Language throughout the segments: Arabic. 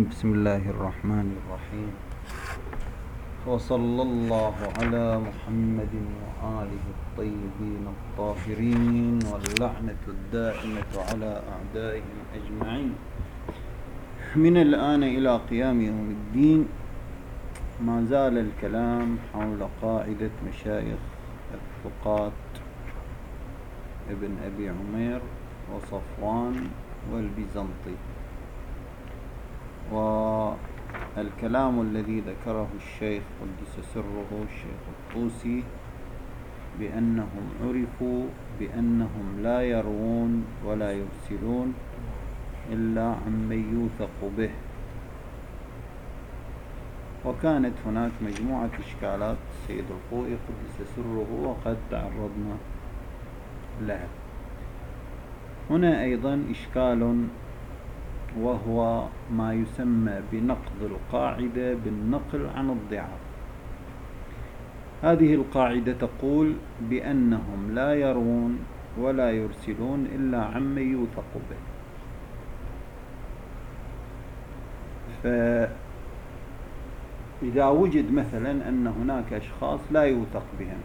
بسم الله الرحمن الرحيم، وصلى الله على محمد وآله الطيبين الطاهرين، واللعنة الدائمة على أعدائهم أجمعين من الآن إلى قيام يوم الدين. ما زال الكلام حول قاعدة مشايخ الثقات ابن أبي عمير وصفوان والبيزنطي، والكلام الذي ذكره الشيخ قدس سره الشيخ الطوسي بأنهم عرفوا بأنهم لا يروون ولا يرسلون إلا عمن يوثق به. وكانت هناك مجموعة إشكالات السيد الخوئي قدس سره وقد تعرضنا لها. هنا أيضا إشكال، وهو ما يسمى بنقض القاعدة بالنقل عن الضعاف. هذه القاعدة تقول بأنهم لا يروون ولا يرسلون إلا عمن يوثق به. فإذا وجد مثلا أن هناك أشخاص لا يوثق بهم،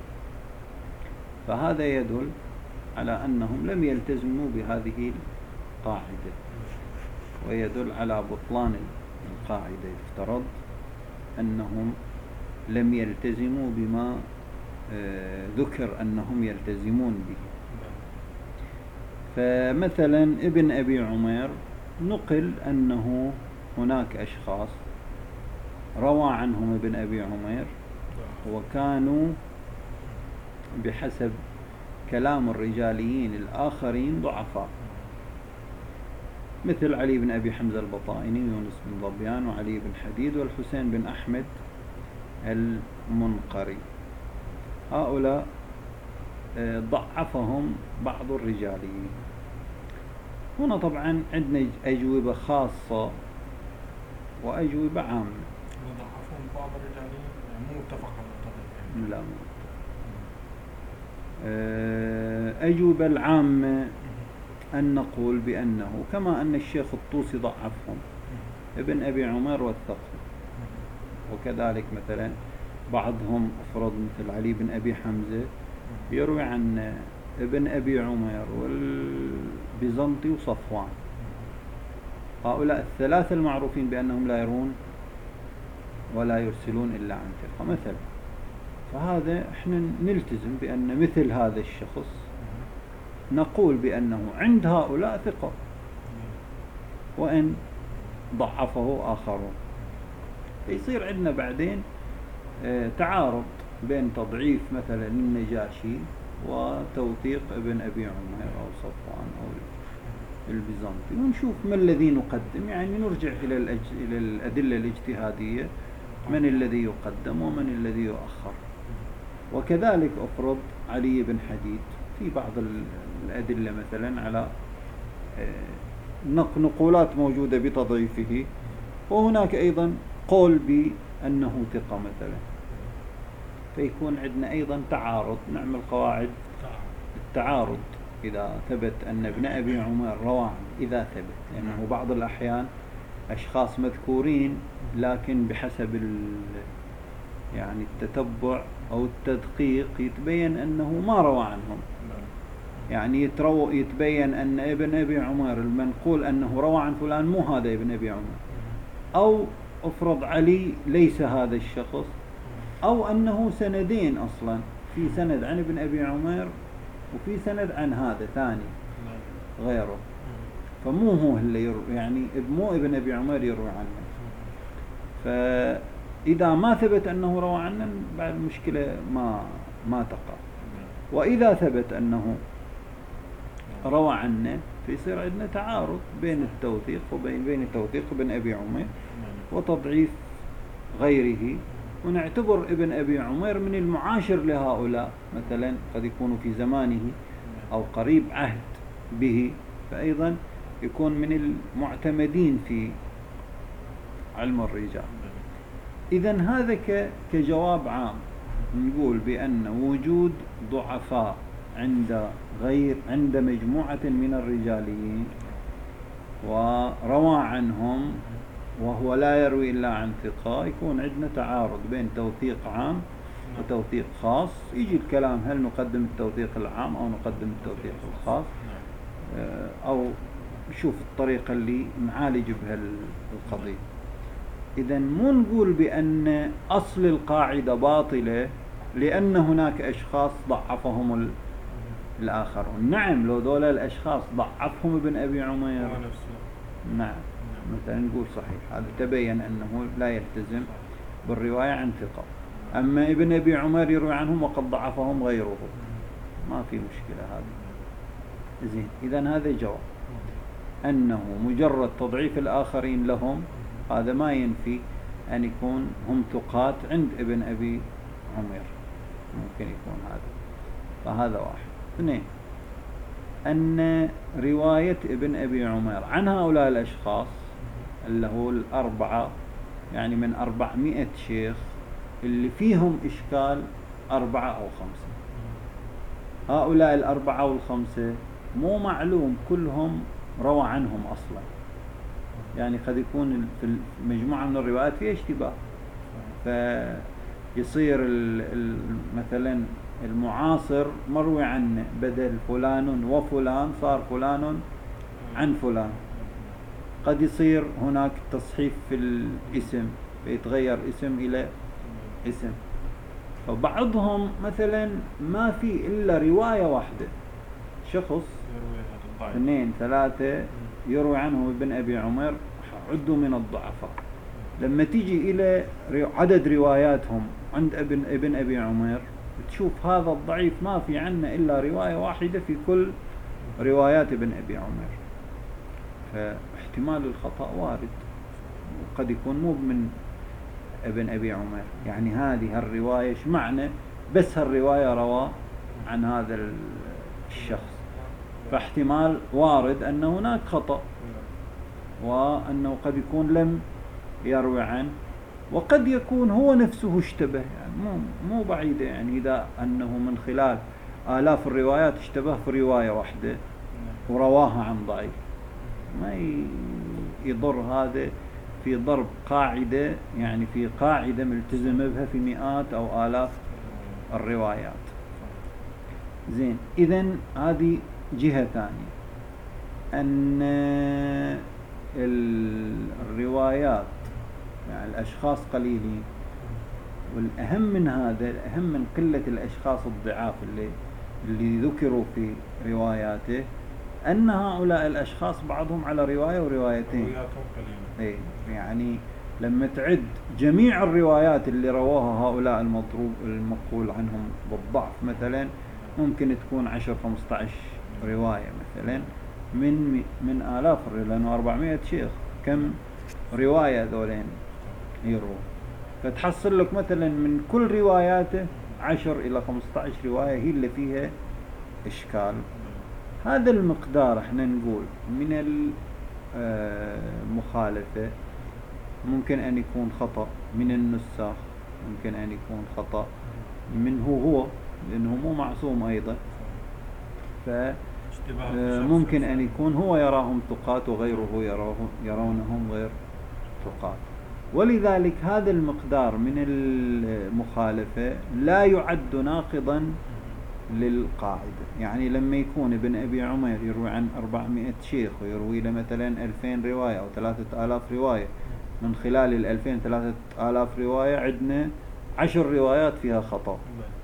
فهذا يدل على أنهم لم يلتزموا بهذه القاعدة، ويدل على بطلان القاعدة. يفترض أنهم لم يلتزموا بما ذكر أنهم يلتزمون به. فمثلا ابن أبي عمير نقل أنه هناك أشخاص روى عنهم ابن أبي عمير وكانوا بحسب كلام الرجاليين الآخرين ضعفاء، مثل علي بن أبي حمزة البطائني ويونس بن ظبيان وعلي بن حديد والحسين بن أحمد المنقري. هؤلاء ضعفهم بعض الرجاليين. هنا طبعا عندنا أجوبة خاصة وأجوبة عامة. ضعفهم بعض الرجاليين مو متفق على لا، أجوبة العامة أن نقول بأنه كما أن الشيخ الطوسي ضعفهم، ابن أبي عمير وثقهم، وكذلك مثلا بعضهم أفرض مثل علي بن أبي حمزة يروي عن ابن أبي عمير والبيزنطي وصفوان. هؤلاء الثلاثة المعروفين بأنهم لا يرون ولا يرسلون إلا عن ثقة مثلا. فهذا احنا نلتزم بأن مثل هذا الشخص نقول بأنه عند هؤلاء ثقة، وإن ضعفه آخرون. يصير عندنا بعدين تعارض بين تضعيف مثلا النجاشي وتوثيق ابن أبي عمير أو صفوان أو البيزنطي، ونشوف ما الذي نقدم. يعني نرجع إلى الأدلة الاجتهادية، من الذي يقدم ومن الذي يؤخر. وكذلك أفرض علي بن حديد في بعض الأدلة مثلا على نقولات موجودة بتضعيفه، وهناك أيضا قول بأنه ثقة مثلا. فيكون عندنا أيضا تعارض، نعمل قواعد التعارض إذا ثبت أن ابن أبي عمير روى، إذا ثبت، لأنه بعض الأحيان أشخاص مذكورين لكن بحسب يعني التتبع أو التدقيق يتبين أنه ما روى عنهم. يعني يتبين أن ابن أبي عمير المنقول أنه روى عن فلان مو هذا ابن أبي عمير، أو أفرض علي ليس هذا الشخص، أو أنه سندين أصلا، في سند عن ابن أبي عمير وفي سند عن هذا ثاني غيره، فمو هو اللي يعني مو ابن أبي عمير يروي عنه. فإذا ما ثبت أنه روى عنه بعد المشكلة ما تقع. وإذا ثبت أنه روى عنه فيصير عندنا تعارض بين التوثيق وبين توثيق ابن أبي عمير وتضعيف غيره. ونعتبر ابن أبي عمير من المعاشر لهؤلاء، مثلا قد يكون في زمانه أو قريب عهد به، فأيضا يكون من المعتمدين في علم الرجال. إذن هذا كجواب عام نقول بأن وجود ضعفاء عند مجموعة من الرجاليين وروى عنهم وهو لا يروي إلا عن ثقة، يكون عندنا تعارض بين توثيق عام وتوثيق خاص. يجي الكلام هل نقدم التوثيق العام أو نقدم التوثيق الخاص، أو نشوف الطريقة اللي نعالج بها القضية. إذا مو نقول بأن أصل القاعدة باطلة لأن هناك أشخاص ضعفهم الآخرون. نعم، لو دول الأشخاص ضعفهم ابن أبي عمير، نعم مثلا نقول صحيح، هذا تبين أنه لا يلتزم بالرواية عن ثقة. أما ابن أبي عمير يروي عنهم وقد ضعفهم غيره، ما في مشكلة هذه. زين، إذن هذا جواب أنه مجرد تضعيف الآخرين لهم هذا ما ينفي أن يكون هم ثقات عند ابن أبي عمير، ممكن يكون هذا. فهذا واحد. اثنين، أن رواية ابن أبي عمير عن هؤلاء الأشخاص اللي هو الأربعة، يعني من 400 شيخ اللي فيهم إشكال 4 أو 5، هؤلاء 4 والخمسة مو معلوم كلهم روى عنهم أصلا، يعني قد يكون في مجموعة من الروايات فيها اشتباه، فيصير مثلا المعاصر مروي عنه بدل فلان وفلان صار فلان عن فلان. قد يصير هناك تصحيف في الاسم فيتغير اسم إلى اسم، فبعضهم مثلا ما في إلا رواية واحدة، شخص 2 3 يروي عنه ابن أبي عمير عدوا من الضعفاء. لما تيجي إلى عدد رواياتهم عند ابن أبي عمير تشوف هذا الضعيف ما في عنه إلا رواية واحدة في كل روايات ابن أبي عمير، فاحتمال الخطأ وارد، وقد يكون مو من ابن أبي عمير، يعني هذه الرواية ايش معنى بس هالرواية روى عن هذا الشخص، فاحتمال وارد أن هناك خطأ، وأنه قد يكون لم يروي عنه، وقد يكون هو نفسه اشتبه، يعني مو بعيدة، يعني إذا أنه من خلال آلاف الروايات اشتبه في رواية واحدة ورواها عن ضعيف، ما يضر هذا في ضرب قاعدة، يعني في قاعدة ملتزم بها في مئات أو آلاف الروايات. زين، إذن هذه جهة ثانية، أن الروايات يعني الأشخاص قليلين، والأهم من هذا، الأهم من قلة الأشخاص الضعاف اللي ذكروا في رواياته، أن هؤلاء الأشخاص بعضهم على رواية وروايتين. إيه، يعني لما تعد جميع الروايات اللي رواها هؤلاء المقول عنهم بالضعف مثلا ممكن تكون 10-15 رواية مثلا من آلاف، لأنه 400 شيخ كم رواية ذولين يروى، فتحصل لك مثلا من كل رواياته 10 إلى 15 رواية هي اللي فيها إشكال. هذا المقدار احنا نقول من المخالفة ممكن أن يكون خطأ من النساخ، ممكن أن يكون خطأ منه هو لأنه مو معصوم أيضا، فممكن أن يكون هو يراهم ثقات وغيره يرونهم غير ثقات. ولذلك هذا المقدار من المخالفة لا يعد ناقضا للقاعدة. يعني لما يكون ابن أبي عمير يروي عن 400 شيخ ويروي له مثلا 2000 رواية أو 3000 رواية، من خلال 2000-3000 رواية عندنا 10 روايات فيها خطأ،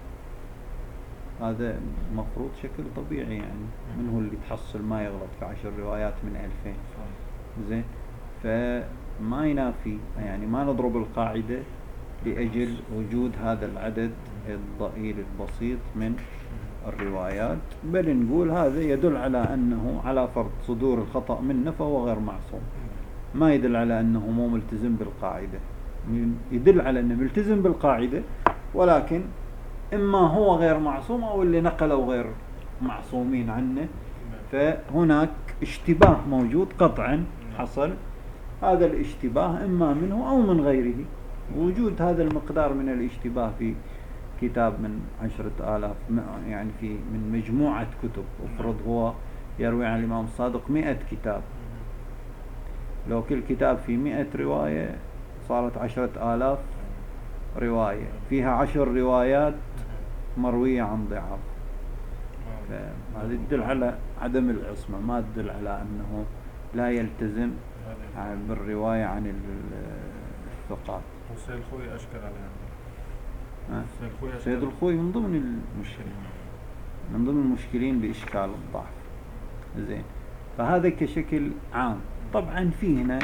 هذا مفروض شكل طبيعي، يعني من هو اللي تحصل ما يغلط في 10 روايات من 2000؟ زين، فما ينافي، يعني ما نضرب القاعدة لأجل وجود هذا العدد الضئيل البسيط من الروايات، بل نقول هذا يدل على أنه على فرض صدور الخطأ منه فهو غير معصوم، ما يدل على أنه مو ملتزم بالقاعدة، يدل على أنه ملتزم بالقاعدة، ولكن إما هو غير معصوم أو اللي نقلوا غير معصومين عنه، فهناك اشتباه موجود قطعا حصل، هذا الاشتباه إما منه أو من غيره. وجود هذا المقدار من الاشتباه في كتاب من 10,000، يعني من مجموعة كتب، افرض هو يروي عن الإمام الصادق 100 كتاب، لو كل كتاب في 100 رواية صارت 10,000 رواية، فيها 10 روايات مروية عن ضعاف. هذا يدل على عدم العصمة، ما تدل على أنه لا يلتزم بالرواية عن الثقات. وسيد الخوي أشكل عليها. سيد الخوي من ضمن المشكلين بإشكال الضعف. زين، فهذا كشكل عام. طبعا في هنا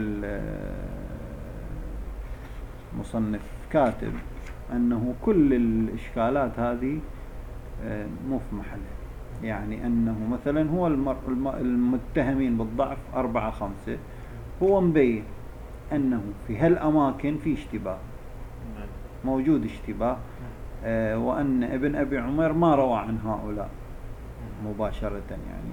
المصنف كاتب أنه كل الإشكالات هذه مو في محله، يعني أنه مثلا هو المتهمين بالضعف 4-5، هو مبين أنه في هالأماكن في اشتباه، موجود اشتباه، وأن ابن أبي عمر ما روى عن هؤلاء مباشرة يعني،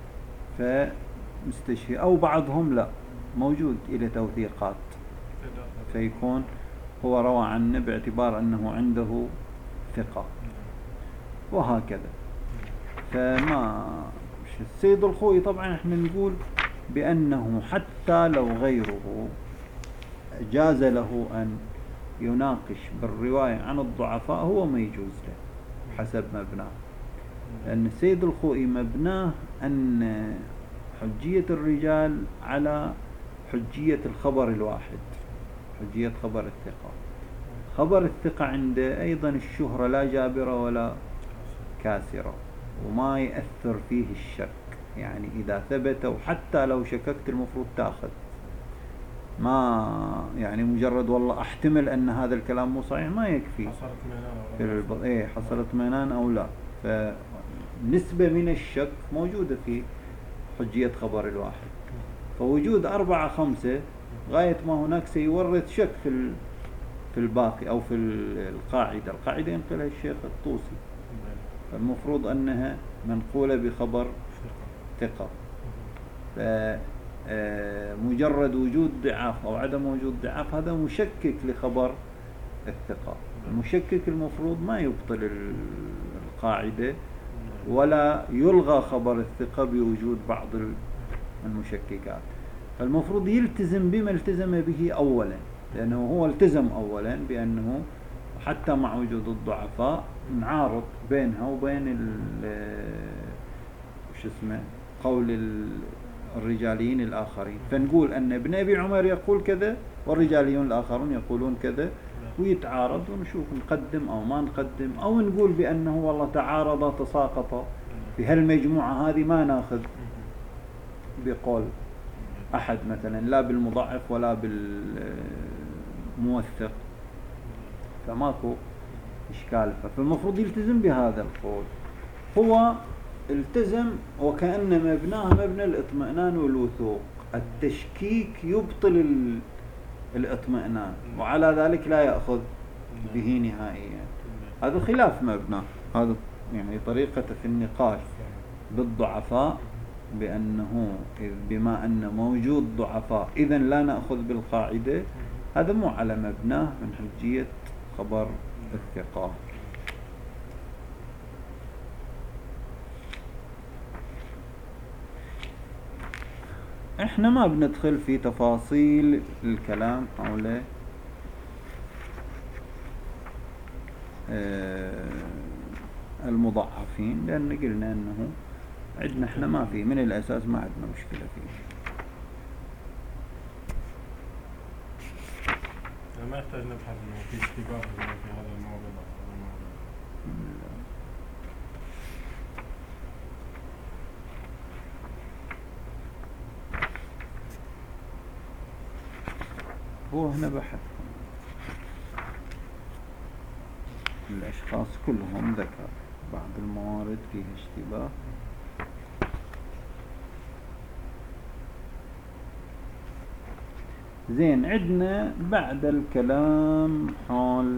فمستشفي أو بعضهم لا موجود إلى توثيقات، فيكون هو روى عنه باعتبار أنه عنده ثقة، وهكذا. فما السيد الخوي طبعا احنا نقول بأنه حتى لو غيره جاز له أن يناقش بالرواية عن الضعفاء، هو ما يجوز له حسب مبناه، لأن السيد الخوئي مبناه أن حجية الرجال على حجية الخبر الواحد، حجية خبر الثقة. خبر الثقة عنده أيضا الشهرة لا جابرة ولا كاسرة، وما يأثر فيه الشك، يعني إذا ثبت وحتى لو شككت المفروض تأخذ، ما يعني مجرد والله أحتمل أن هذا الكلام مو صحيح ما يكفي، حصلت اطمئنان أو لا. فنسبة من الشك موجودة في حجية خبر الواحد، فوجود 4-5 غاية ما هناك سيورث شك في الباقي أو في القاعدة ينقلها الشيخ الطوسي، فالمفروض أنها منقولة بخبر ثقة. مجرد وجود ضعاف أو عدم وجود ضعاف هذا مشكك لخبر الثقة. المشكك المفروض ما يبطل القاعدة ولا يلغى خبر الثقة بوجود بعض المشككات، فالمفروض يلتزم بما التزم به أولا، لأنه هو التزم أولا بأنه حتى مع وجود الضعفاء نعارض بينها وبين قول الرجاليين الآخرين، فنقول أن ابن أبي عمر يقول كذا والرجاليون الآخرون يقولون كذا، ويتعارض ونشوف نقدم أو ما نقدم، أو نقول بأنه والله تعارض تساقط في هالمجموعة هذه، ما ناخذ بقول أحد مثلا لا بالمضاعف ولا بالموثق، فماكو إشكال. فالمفروض يلتزم بهذا القول. هو التزم وكأن مبناه مبنى الاطمئنان والوثوق، التشكيك يبطل الاطمئنان، وعلى ذلك لا يأخذ به نهائيا. هذا خلاف مبناه، هذا يعني طريقة في النقاش بالضعفاء، بأنه بما أن موجود ضعفاء إذن لا نأخذ بالقاعدة، هذا مو على مبناه من حجية خبر الثقة. احنا ما بندخل في تفاصيل الكلام حول المضعفين، لأن قلنا أنه عندنا احنا ما في من الأساس ما عندنا مشكلة فيه، ما يحتاج نبحث انه في اشتباه في هذا الموضوع. هو هنا بحث الأشخاص كلهم ذكر بعض الموارد فيها اشتباه. زين، عندنا بعد الكلام حول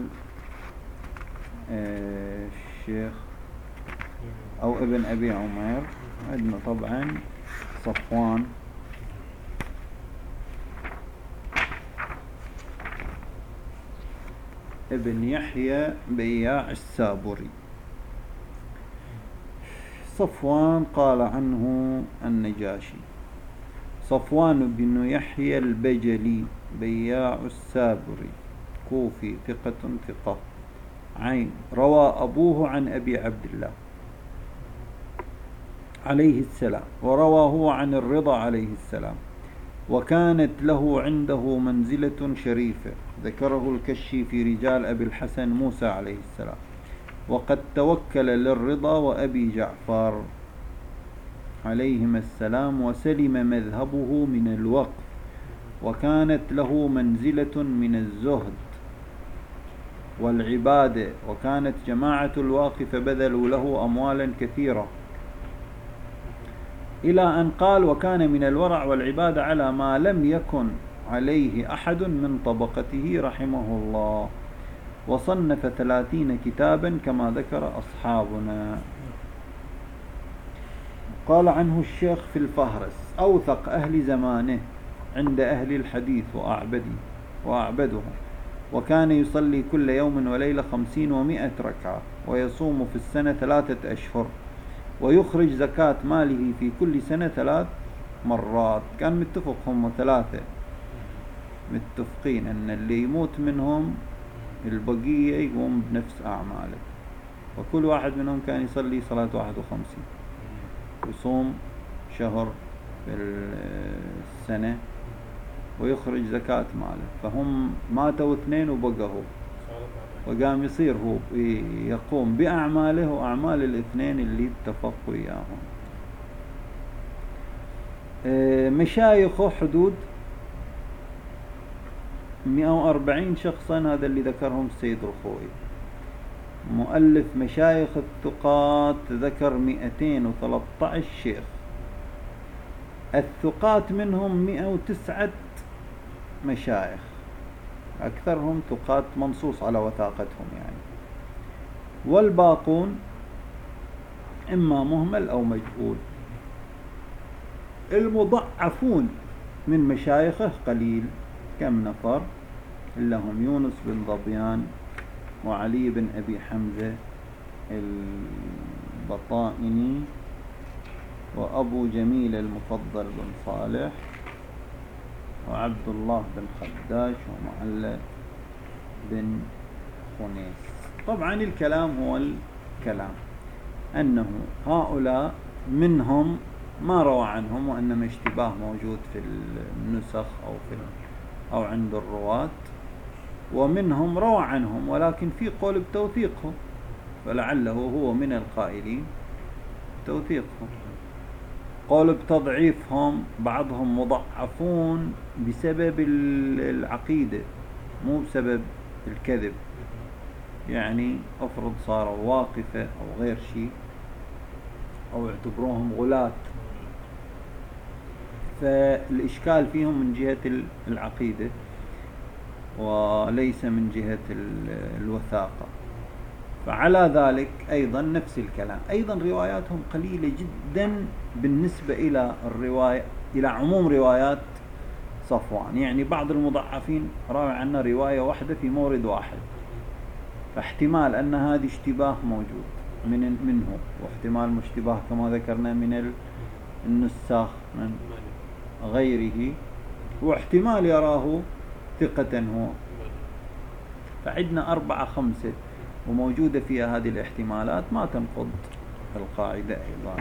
الشيخ أو ابن أبي عمر، عندنا طبعا صفوان ابن يحيى بياع السابري. صفوان قال عنه النجاشي: صفوان بن يحيى البجلي بياع السابري كوفي ثقة عين. روى أبوه عن أبي عبد الله عليه السلام، وروى هو عن الرضا عليه السلام، وكانت له عنده منزلة شريفة، ذكره الكشي في رجال أبي الحسن موسى عليه السلام. وقد توكل للرضا وأبي جعفر عليهما السلام، وسلم مذهبه من الوقف، وكانت له منزلة من الزهد والعبادة، وكانت جماعة الواقف بذلوا له أموالا كثيرة، إلى أن قال: وكان من الورع والعبادة على ما لم يكن عليه أحد من طبقته رحمه الله، وصنف 30 كتابا كما ذكر أصحابنا. قال عنه الشيخ في الفهرس: أوثق أهل زمانه عند أهل الحديث وأعبدهم، وكان يصلي كل يوم وليلة 50 و100 ركعة، ويصوم في السنة 3 أشهر، ويخرج زكاة ماله في كل سنة 3 مرات. كان متفق هم 3 متفقين أن اللي يموت منهم البقية يقوم بنفس أعماله، وكل واحد منهم كان يصلي صلاة 51 ويصوم شهر في السنة ويخرج زكاة ماله. فهم ماتوا 2 وبقى هو، وقام يصير هو يقوم بأعماله وأعمال الاثنين اللي اتفقوا إياهم. مشايخه حدود 140 شخصا، هذا اللي ذكرهم السيد الخوئي. مؤلف مشايخ الثقات ذكر 213 شيخ، الثقات منهم 109 مشايخ، أكثرهم ثقات منصوص على وثاقتهم يعني، والباقون إما مهمل أو مجهول. المضعفون من مشايخه قليل، كم نفر؟ إلا هم يونس بن ظبيان، وعلي بن أبي حمزة البطائني، وأبو جميل المفضل بن صالح، وعبد الله بن خداش، ومعلى بن خنيس. طبعا الكلام هو الكلام أنه هؤلاء منهم ما روى عنهم، وإنما اشتباه موجود في النسخ أو عند الرواة، ومنهم روى عنهم ولكن في قول بتوثيقهم، فلعله هو من القائلين توثيقهم. قول بتضعيفهم، بعضهم مضعفون بسبب العقيدة مو بسبب الكذب، يعني أفرض صاروا واقفة أو غير شيء، أو اعتبروهم غلاة، فالإشكال فيهم من جهة العقيدة وليس من جهة الوثاقة. فعلى ذلك أيضا نفس الكلام، أيضا رواياتهم قليلة جدا بالنسبة إلى عموم روايات صفوان. يعني بعض المضعفين راوي عنا رواية واحدة في مورد واحد، فاحتمال أن هذه اشتباه موجود منه، واحتمال مشتباه كما ذكرنا من النساخ من غيره، واحتمال يراه ثقة هو. فعندنا 4 5 وموجودة فيها هذه الاحتمالات، ما تنقض القاعدة أيضا.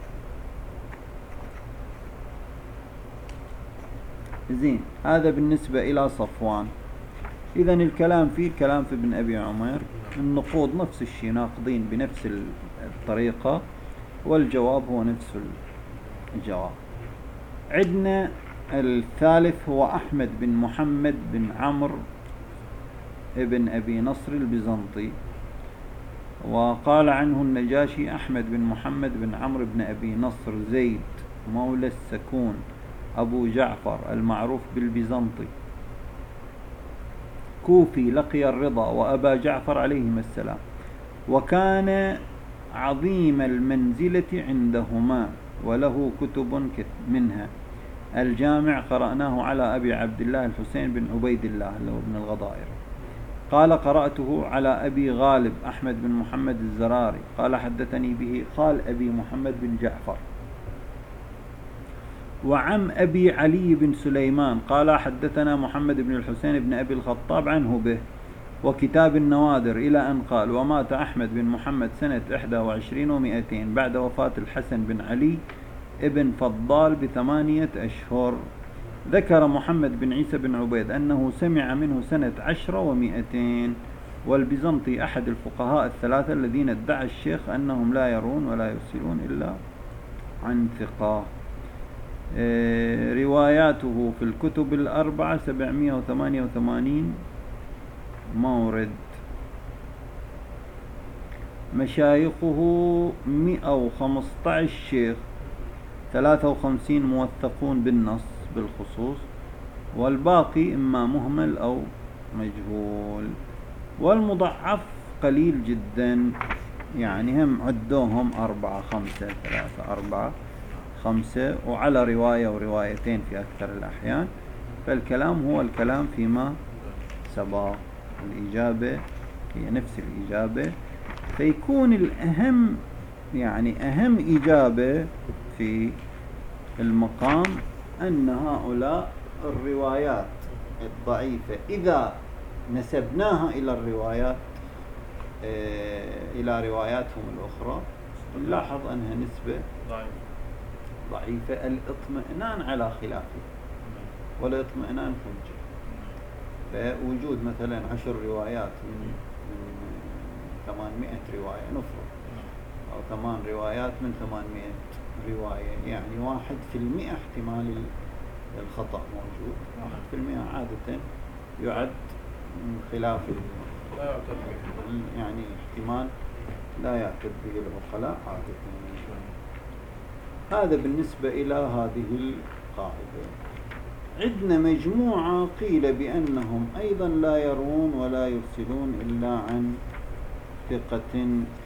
زين، هذا بالنسبة إلى صفوان. إذن الكلام في ابن أبي عمير، النقود نفس الشيء، ناقضين بنفس الطريقة، والجواب هو نفس الجواب. عندنا الثالث هو أحمد بن محمد بن عمرو ابن أبي نصر البيزنطي، وقال عنه النجاشي: أحمد بن محمد بن عمرو بن أبي نصر زيد مولى السكون أبو جعفر المعروف بالبيزنطي، كوفي، لقي الرضا وأبا جعفر عليهما السلام، وكان عظيم المنزلة عندهما، وله كتب منها الجامع قرأناه على أبي عبد الله الحسين بن عبيد الله اللي هو ابن الغضائر. قال: قرأته على أبي غالب أحمد بن محمد الزراري، قال: حدثني به خال أبي محمد بن جعفر. وعن أبي علي بن سليمان قال حدثنا محمد بن الحسين بن أبي الخطاب عنه به وكتاب النوادر إلى أن قال ومات أحمد بن محمد سنة 21 و200 بعد وفاة الحسن بن علي ابن فضال ب8 أشهر. ذكر محمد بن عيسى بن عبيد أنه سمع منه سنة 10 و200. والبيزنطي أحد الفقهاء الثلاثة الذين ادعى الشيخ أنهم لا يرون ولا يرسلون إلا عن ثقة. رواياته في الكتب الأربعة 788 مورد. مشايخه 115 شيخ، 53 موثقون بالنص بالخصوص، والباقي إما مهمل أو مجهول. والمضعف قليل جدا، يعني هم عدوهم 4 5 3 4 5 وعلى رواية وروايتين في أكثر الأحيان. فالكلام هو الكلام فيما سبق، الإجابة هي نفس الإجابة. فيكون الأهم، يعني أهم إجابة في المقام أن هؤلاء الروايات الضعيفة إذا نسبناها إلى الروايات إلى رواياتهم الأخرى نلاحظ أنها نسبة ضعيفة. الاطمئنان على خلافه، والاطمئنان حجة. فوجود مثلا 10 روايات من 800 رواية نفرض، أو 8 روايات من 800 رواية، يعني 1% احتمال الخطأ موجود. 1% عادة يعد خلاف، يعني احتمال لا يعتد به العقلاء عادة. هذا بالنسبة إلى هذه القاعدة. عندنا مجموعة قيل بأنهم أيضا لا يرون ولا يرسلون إلا عن ثقة،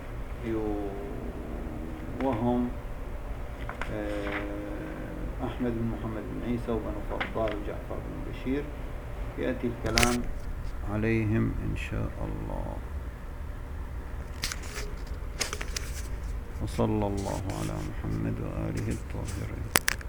وهم أحمد بن محمد بن عيسى وبن فضال وجعفر بن بشير. يأتي الكلام عليهم إن شاء الله. وصلى الله على محمد وآله الطاهرين.